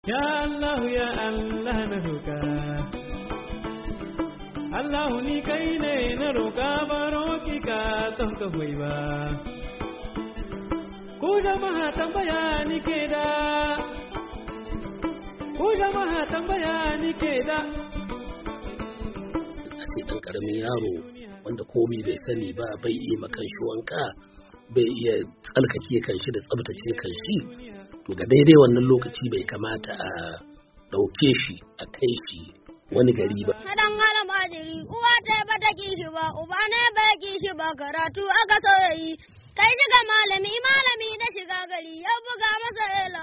Ya Allah ya Allah na roƙa. Allah ni kai ne na roƙa baro ki ka ton ka hoyi ba. Ku jama'a tambaya ni ke da. Ku jama'a tambaya ni ke da. Sai ɗan ƙaramin yaro wanda komi bai sani ba bai iya makan shi wanka bai iya tsalkake kanshi da tsabtace kanshi to ga daidai wannan lokaci bai kamata a ɗauke shi a kai shi wani gari ba. Hadan almajiri uwa ta ba ta kishi ba uba ne ba kishi ba karatu aka so yayi kai shiga malami da shiga gari ya buga masa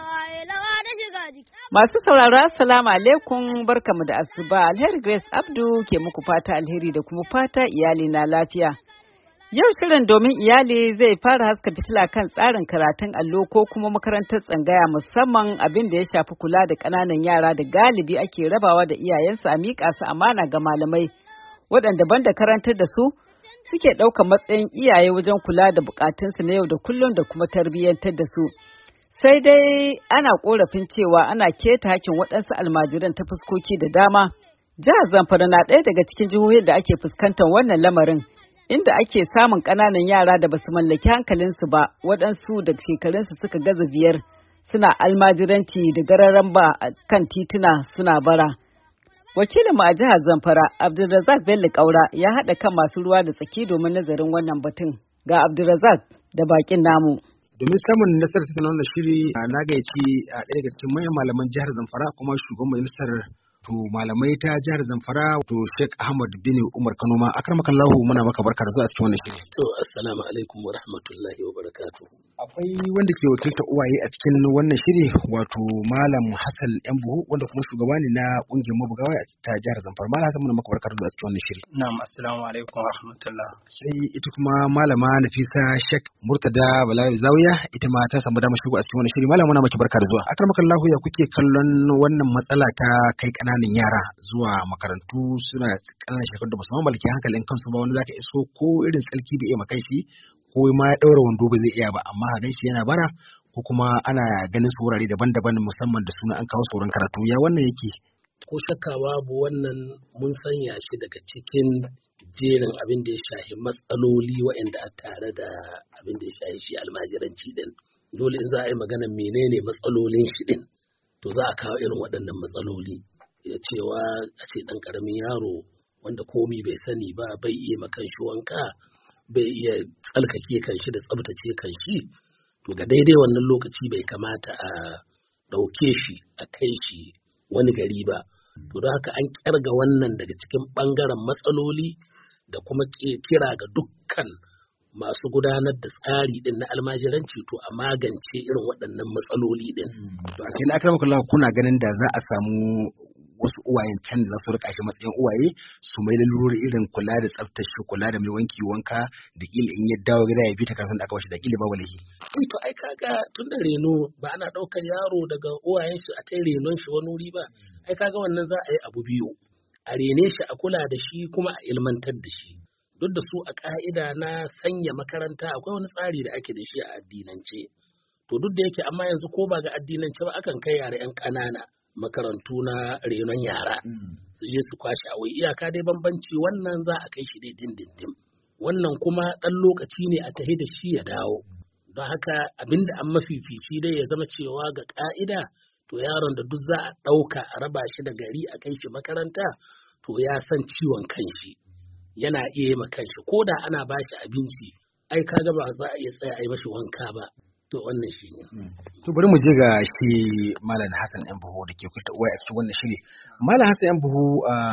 elawa da shiga jiki. Masu sauraro assalamu alaikum barkamu da asuba Alheri Grace Abdu ke muku fata alheri da kuma fata iyali na lafiya. Yau shirin domin iyali zai fara haska fitila kan tsarin karatun allo ko kuma makarantar tsangaya musamman abin da ya shafi kula da ƙananan yara da galibi ake rabawa da iyayensu a miƙa su amana ga malamai waɗanda banda karantar da su suke ɗaukar matsayin iyaye wajen kula da buƙatunsu na yau da kullum da kuma tarbiyyantar da su. Sai dai ana ƙorafin cewa ana keta hakkin waɗansu almajiran ta fuskoki da dama. Jihar Zamfara na ɗaya daga cikin jihohin da ake fuskantar wannan lamarin, inda ake samun ƙananan yara da basu mallaki hankalinsu ba, waɗansu da shekarunsu suka gaza biyar, suna almajiranci da gararan ba kan tituna suna bara. Wakilin mu a jihar Zamfara, Abdulrazak Bello Kaura, ya haɗa kan masu ruwa da tsaki domin nazarin wannan batun. Ga Abdulrazak da bakin namu. Domin samun nasarar ta wannan shiri na gayyaci a ɗaya daga cikin manyan malaman jihar Zamfara kuma shugaban majalisar to malamai ta jihar Zamfara to Sheikh Ahmad bin Umar Kano ma akramakallahu muna maka barka da zuwa cikin wannan shiri. To assalamu alaikum wa rahmatullahi wa barakatuh. Akwai wanda ke wakilta uwaye a cikin wannan shiri wato Malam Hassan Yambuhu wanda kuma shugaba ne na kungiyar mabugawa a ta jihar Zamfara. Malam Hassan muna maka barka da zuwa cikin wannan shiri. Na'am assalamu alaikum wa rahmatullah. Sai ita kuma malama Nafisa Sheikh Murtada Balawi Zawiya ita ma ta samu damar shigo a cikin wannan shiri. Malam muna maki barka da zuwa. Akramakallahu ya kuke kallon wannan matsala ta kai ƙananan yara zuwa makarantu suna ƙananan shekaru da musamman mallaki hankalin kansu ba wani zaka iso ko irin tsalki bai iya makai shi ko ma ya daura wando ba zai iya ba amma a ganshi yana bara ko kuma ana ganin su wurare daban-daban musamman da suna an kawo sauran karatu ya wannan yake. Ko shakka babu wannan mun sanya shi daga cikin jerin abin da ya shahi matsaloli waɗanda a tare da abin da ya shahi shi almajiranci din. Dole in za a yi magana menene matsalolin shi din to za a kawo irin waɗannan matsaloli. Ya cewa a ce ɗan ƙaramin yaro wanda komi bai sani ba bai iya makan shi wanka bai iya tsalkake kanshi da tsabtace kanshi to ga daidai wannan lokaci bai kamata a ɗauke shi a kai shi wani gari ba to don haka an ƙyarga wannan daga cikin ɓangaren matsaloli da kuma kira ga dukkan masu gudanar da tsari din na almajiranci to a magance irin waɗannan matsaloli din. To a cikin akramakallahu kuna ganin da za a samu wasu uwayen can da za su rika shi matsayin uwaye su mai lalurori irin kula da tsaftace kula da mai wanki wanka da kila in ya dawo gida ya bi ta kasan da aka bashi da kila babu lahi. To ai kaga tun da reno ba ana ɗaukar yaro daga uwayen shi a kai renon shi wani wuri ba ai kaga wannan za a yi abu biyu a rene shi a kula da shi kuma a ilmantar da shi duk da su a ka'ida na sanya makaranta akwai wani tsari da ake da shi a addinance to duk da yake amma yanzu ko ba ga addinance ba akan kai yara 'yan ƙanana makarantu na renon yara su je su kwashe a wai iyaka dai bambanci wannan za a kai shi dai dindindin wannan kuma ɗan lokaci ne a tahi da shi ya dawo don haka abinda an mafifici dai ya zama cewa ga ƙa'ida to yaron da duk za a ɗauka a raba shi da gari a kai shi makaranta to ya san ciwon kanshi yana iya yi kanshi ko da ana ba shi abinci ai kaga ba za a iya tsaya a yi mashi wanka ba to wannan shi ne. To bari mu je ga shi Malam Hassan Yambuhu da ke kulta uwa a cikin wannan shiri. Malam Hassan Yambuhu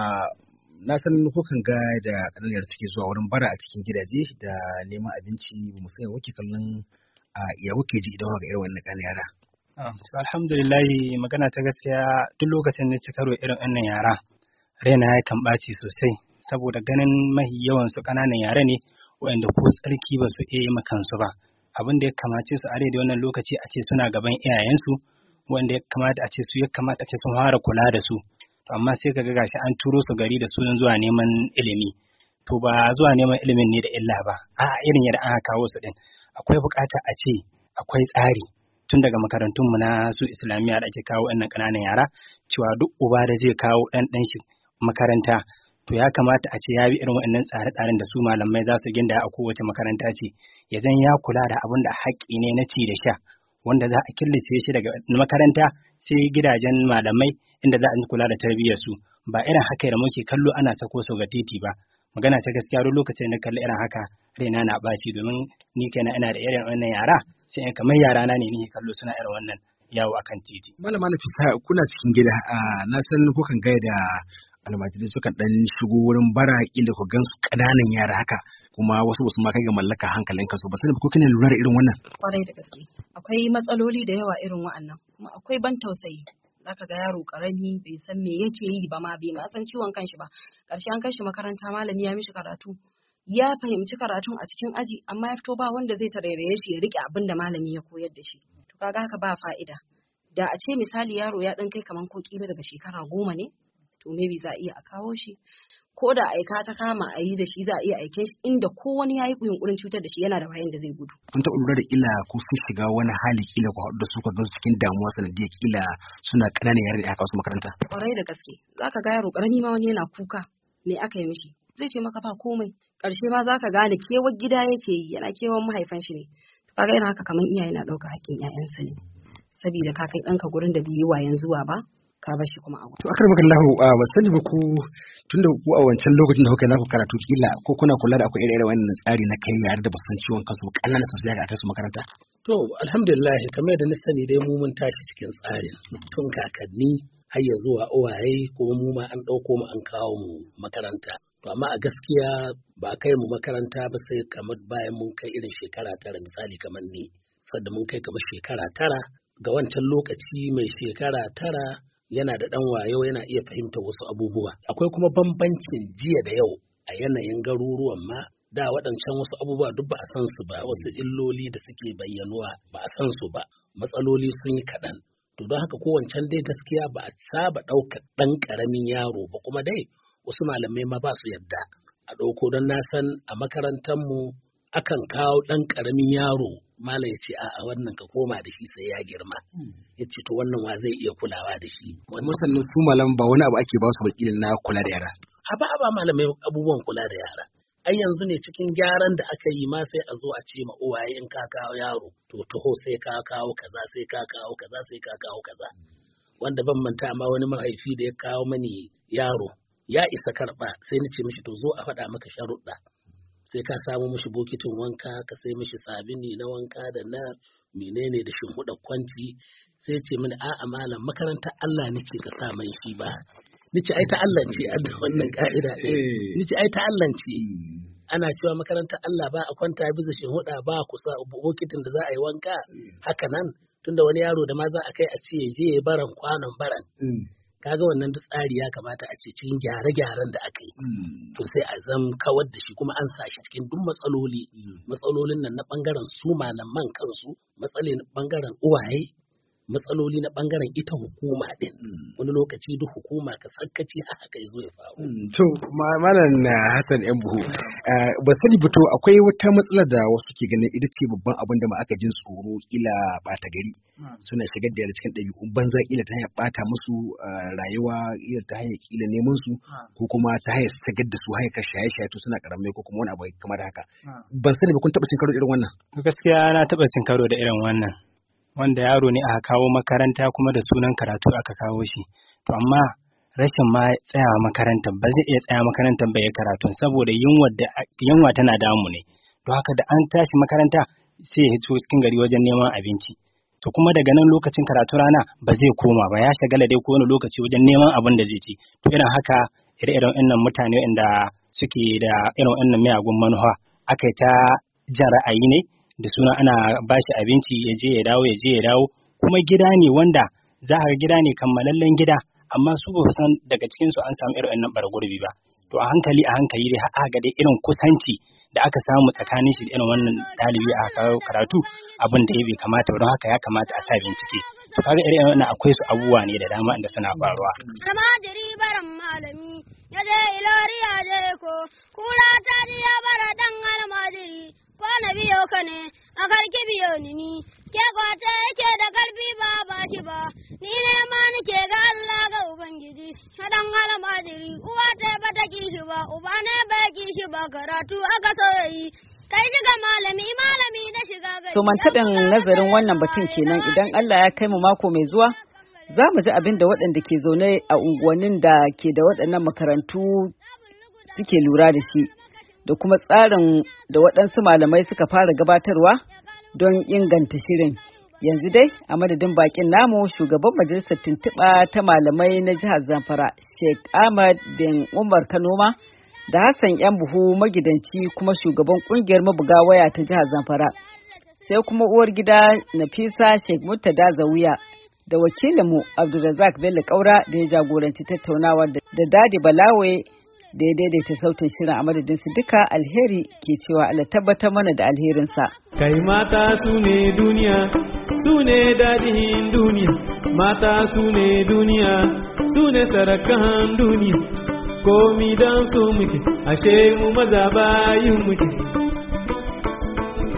na san kukan ga da ƙananan suke zuwa wurin bara a cikin gidaje da neman abinci ba mu san wake kallon ya kuke ji idan ga irin wannan ƙananan yara. Alhamdulillah magana ta gaskiya duk lokacin da ci karo irin wannan yara raina ya kan ɓaci sosai saboda ganin mahi yawan su ƙananan yara ne waɗanda ko tsarki ba su iya yi kansu ba. Abin da ya kamace su a da wannan lokaci a ce suna gaban iyayensu wanda ya kamata a ce su ya kamata a ce sun fara kula da su to amma sai ka ga gashi an turo su gari da sunan zuwa neman ilimi to ba zuwa neman ilimin ne da illa ba a irin yadda aka kawo su din akwai bukata a ce akwai tsari tun daga makarantunmu na su islamiyya da ake kawo wannan ƙananan yara cewa duk uba da zai kawo ɗan shi makaranta to ya kamata a ce ya bi irin waɗannan tsare-tsaren da su malamai za su ginda a kowace makaranta ce ya zan ya kula da abin da haƙƙi ne na ci da sha wanda za a killace shi daga makaranta sai gidajen malamai inda za a kula da tarbiyyar su ba irin haka da muke kallo ana sako su ga titi ba. Magana ta gaskiya duk lokacin da kalli irin haka raina na ɓaci domin ni kaina ina da irin wannan yara sai in kamar yara na ne ni kallo suna irin wannan yawo akan titi. Malama Nafisa kuna cikin gida na san kukan gaida almajirai sukan dan shigo wurin bara kila ku gansu ƙananan yara haka kuma wasu basu ma kai ga mallaka hankalin kansu ba sai ko kina lura da irin wannan. Kwarai da gaske akwai matsaloli da yawa irin wa'annan kuma akwai ban tausayi. Zaka ga yaro karami bai san me yake yi ba ma bai ma san ciwon kanshi ba karshe an kai shi makaranta malami ya mishi karatu ya fahimci karatun a cikin aji amma ya fito ba wanda zai tarairaye shi ya rike abin da malami ya koyar da shi to kaga haka ba fa'ida da a ce misali yaro ya dan kai kaman ko kila daga shekara 10 ne to maybe za a iya a kawo shi ko da aika ta kama a yi da shi za a iya aike shi inda ko wani ya yi yunkurin cutar da shi yana da wayan da zai gudu. Kun taɓa lura da illa ko sun shiga wani hali kila ko da su ka gansu cikin damuwa sanadiyar kila suna ƙananan yara da aka wasu makaranta. Kwarai da gaske za ka ga yaro ƙarami ma wani yana kuka me aka yi mishi zai ce maka ba komai ƙarshe ma za ka gane kewar gida yake yi yana kewar mahaifan shi ne to kaga yana haka kamar iyaye na ɗauka haƙƙin 'ya'yansa ne saboda ka kai ɗanka gurin da bai yi wayan zuwa ba ka bar shi kuma a gudu. To akar maka lahu ba sani ba ku tunda ku a wancan lokacin da kuka naku karatu kila ko kuna kula da akwai irin wannan tsari na kai yare da basu san ciwon kansu ƙanana sosai ga kai su makaranta. To alhamdulillah kamar da na sani dai mu mun tashi cikin tsarin tun kakanni har ya zuwa uwaye kuma mu ma an ɗauko mu an kawo mu makaranta. To amma a gaskiya ba kai mu makaranta ba sai kamar bayan mun kai irin shekara 9 misali kamar ni sadda mun kai kamar shekara 9 ga wancan lokaci mai shekara 9 yana da ɗan wayo yana iya fahimtar wasu abubuwa. Akwai kuma bambancin jiya da yau a yanayin garuruwan ma da waɗancan wasu abubuwa duk ba a san su ba wasu illoli da suke bayyanuwa ba a san su ba matsaloli sun yi kaɗan. To don haka kowancan dai gaskiya ba a saba ɗaukar ɗan ƙaramin yaro ba kuma dai wasu malamai ma ba su yadda a ɗauko don na san a makarantarmu akan kawo ɗan ƙaramin yaro malam ya ce a wannan ka koma da shi sai ya girma ya ce to wannan wa zai iya kulawa da shi. Sannan su malam ba wani abu ake ba su bakilin na kula da yara. Haba malamai abubuwan kula da yara. Ai yanzu ne cikin gyaran da aka yi ma sai a zo a ce ma uwaye in ka kawo yaro to taho sai ka kawo kaza sai ka kawo kaza sai ka kawo kaza. Wanda ban manta ma wani mahaifi da ya kawo mani yaro ya isa karɓa sai ni ce mishi to zo a faɗa maka sharuɗa. Sai ka samu mishi bokitin wanka ka sai mishi sabini na wanka da na menene da shimfiɗar kwanci sai ce mini a'a malam makarantar Allah nake ka sa mai shi ba nice ai ta Allah ce a da wannan ka'ida nice ai ta Allah ce ana cewa makarantar Allah ba a kwanta bisa shimfiɗa ba kusa bokitin da za a yi wanka haka nan tunda wani yaro da ma za a kai a ce je baran kwanon baran kaga wannan duk tsari ya kamata a ce cikin gyare-gyaren da aka yi to sai a zam kawar da shi kuma an sa shi cikin duk matsalolin nan na bangaren su malaman kansu matsaloli na bangaren uwaye matsaloli na bangaren ita hukuma din wani lokaci duk hukuma ka tsakkaci haka ya zo ya faru. To malam Hassan yan buhu ba sani ba to akwai wata matsala da wasu ke ganin ita ce babban abin da ma aka jin tsoro ila bata gari suna shigar da cikin ɗabi'un banza ila ta hanyar bata musu rayuwa ila ta hanyar kila neman su ko kuma ta hanyar shigar da su hanyar shaye-shaye to suna karamai ko kuma wani abu kamar haka. Ban sani ba kun taɓa cin karo da irin wannan? Gaskiya na taɓa cin karo da irin wannan. Wanda yaro ne aka kawo makaranta kuma da sunan karatu aka kawo shi to amma rashin ma tsayawa makarantar ba zai iya tsaya makarantar bai ya karatu saboda yunwa tana damu ne don haka da an tashi makaranta sai ya hito cikin gari wajen neman abinci to kuma daga nan lokacin karatu rana ba zai koma ba ya shagala dai ko wani lokaci wajen neman abin da zai ci to irin haka ire-iren wannan mutane inda suke da irin wannan miyagun manufa aka yi ta jan ra'ayi ne da suna ana ba shi abinci ya je ya dawo kuma gida ne wanda za a ga gida ne kammalallen gida amma su ba san daga cikin su an samu irin wannan bargurbi ba to a hankali dai har ga dai irin kusanci da aka samu tsakanin shi da irin wannan dalibi a karatu abin da ya bai kamata don haka ya kamata a sa bincike to kaga irin wannan akwai su abubuwa ne da dama inda suna faruwa. Almajiri baran malami ya je ilori ya je ko kura ta ji ya bara dan almajiri ko na biyo ka ne a karki biyo ni ke kwata yake da karfi ba shi ba ni ne ma nake ga Allah ga ubangiji hadan almajiri uwa ta ba ta kishi ba uba ne ba kishi ba karatu aka so yi kai shiga malami da shiga gari. To mantaɗin nazarin wannan batun kenan idan Allah ya kai mu mako mai zuwa za mu ji abin da waɗanda ke zaune a unguwannin da ke da waɗannan makarantu suke lura da shi da kuma tsarin da waɗansu malamai suka fara gabatarwa don inganta shirin. Yanzu dai a madadin bakin namu shugaban majalisar tuntuɓa ta malamai na jihar Zamfara Sheikh Ahmad bin Umar Kanoma da Hassan yan buhu magidanci kuma shugaban kungiyar mabuga waya ta jihar Zamfara sai kuma uwar gida Nafisa Sheikh Murtada Zawiya da wakilinmu Abdulrazak Bello Kaura da ya jagoranci tattaunawa da Dadi Balawe da ya daidaita sautin shirin a madadin su duka alheri ke cewa Allah tabbatar mana da alherinsa. Kai mata su ne duniya, su ne daɗin duniya, mata su ne duniya, su ne sarakan duniya, komi don su muke, ashe mu maza bayin muke.